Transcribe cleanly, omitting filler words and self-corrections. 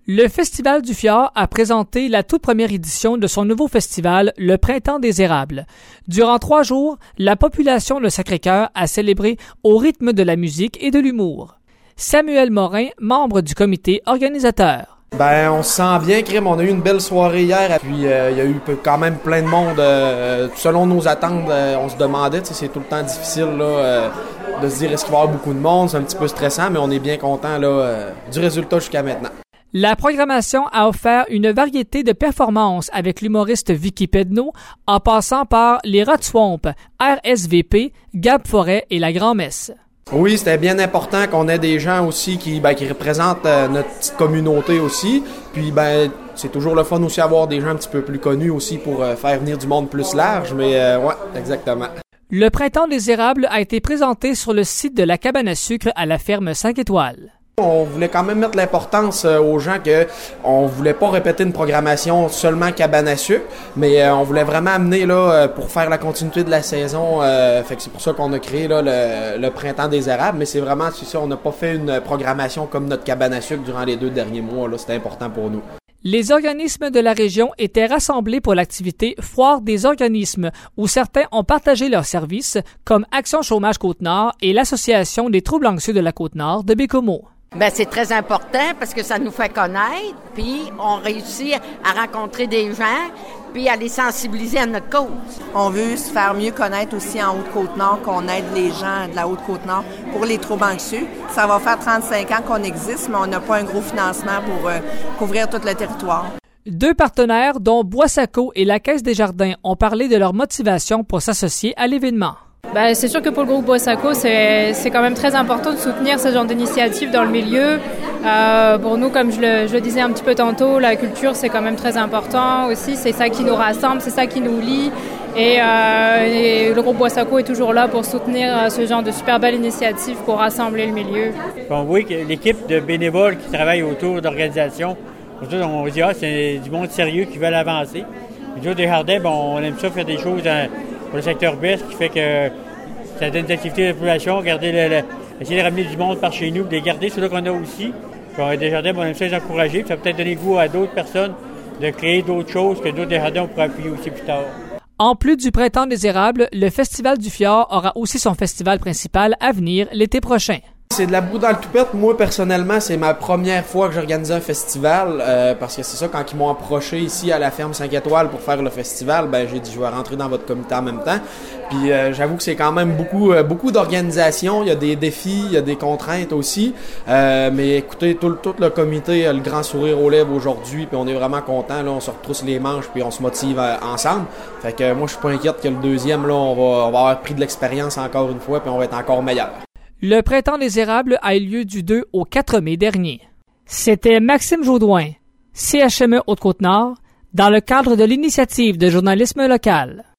Le Festival du Fjord a présenté la toute première édition de son nouveau festival, le Printemps des Érables. Durant 3 jours, la population de Sacré-Cœur a célébré au rythme de la musique et de l'humour. Samuel Morin, membre du comité organisateur. On se sent bien, Crime. On a eu une belle soirée hier, puis il y a eu quand même plein de monde. Selon nos attentes, on se demandait, c'est tout le temps difficile là, de se dire est-ce qu'il va y avoir beaucoup de monde. C'est un petit peu stressant, mais on est bien content du résultat jusqu'à maintenant. La programmation a offert une variété de performances avec l'humoriste Vicky Pedneau, en passant par les Rats Swamp, RSVP, Gab Forêt et la Grand-Messe. Oui, c'était bien important qu'on ait des gens aussi qui représentent notre petite communauté aussi. Puis c'est toujours le fun aussi d'avoir des gens un petit peu plus connus aussi pour faire venir du monde plus large. Mais ouais, exactement. Le Printemps des Érables a été présenté sur le site de la cabane à sucre à la ferme 5 étoiles. On voulait quand même mettre l'importance aux gens que on voulait pas répéter une programmation seulement cabane à sucre, mais on voulait vraiment amener là pour faire la continuité de la saison. Fait que c'est pour ça qu'on a créé là le Printemps des Érables, mais c'est ça, on n'a pas fait une programmation comme notre cabane à sucre durant les 2 derniers mois. Là, c'était important pour nous. Les organismes de la région étaient rassemblés pour l'activité Foire des organismes, où certains ont partagé leurs services, comme Action Chômage Côte-Nord et l'Association des troubles anxieux de la Côte-Nord de Bécomo. C'est très important parce que ça nous fait connaître, puis on réussit à rencontrer des gens, puis à les sensibiliser à notre cause. On veut se faire mieux connaître aussi en Haute-Côte-Nord, qu'on aide les gens de la Haute-Côte-Nord pour les troubles anxieux. Ça va faire 35 ans qu'on existe, mais on n'a pas un gros financement pour couvrir tout le territoire. 2 partenaires, dont Boissaco et la Caisse des Jardins, ont parlé de leur motivation pour s'associer à l'événement. C'est sûr que pour le groupe Boissaco, c'est quand même très important de soutenir ce genre d'initiative dans le milieu. Pour nous, comme je le disais un petit peu tantôt, la culture, c'est quand même très important aussi. C'est ça qui nous rassemble, c'est ça qui nous lie. Et le groupe Boissaco est toujours là pour soutenir ce genre de super belle initiative pour rassembler le milieu. On voit que l'équipe de bénévoles qui travaillent autour d'organisations, on dit c'est du monde sérieux qui veulent avancer. Nous, des jardins, on aime ça faire des choses pour le secteur baisse, qui fait que ça donne des activités de la population, essayer de ramener du monde par chez nous, de les garder, ceux-là qu'on a aussi. Puis, des jardins, on aime ça les encourager, puis ça va peut-être donner goût à d'autres personnes de créer d'autres choses que d'autres jardins on pourra appuyer aussi plus tard. En plus du Printemps des Érables, le Festival du Fjord aura aussi son festival principal à venir l'été prochain. C'est de la boue dans le toupette. Moi, personnellement, c'est ma première fois que j'organise un festival parce que c'est ça, quand ils m'ont approché ici à la ferme 5 étoiles pour faire le festival, j'ai dit je vais rentrer dans votre comité en même temps. Puis j'avoue que c'est quand même beaucoup d'organisation. Il y a des défis, il y a des contraintes aussi. Mais écoutez, tout le comité a le grand sourire aux lèvres aujourd'hui, puis on est vraiment content. Là, on se retrousse les manches puis on se motive ensemble. Fait que moi, je suis pas inquiète que le deuxième, là, on va avoir pris de l'expérience encore une fois, puis on va être encore meilleur. Le Printemps des Érables a eu lieu du 2 au 4 mai dernier. C'était Maxime Jodoin, CHME Haute-Côte-Nord, dans le cadre de l'initiative de journalisme local.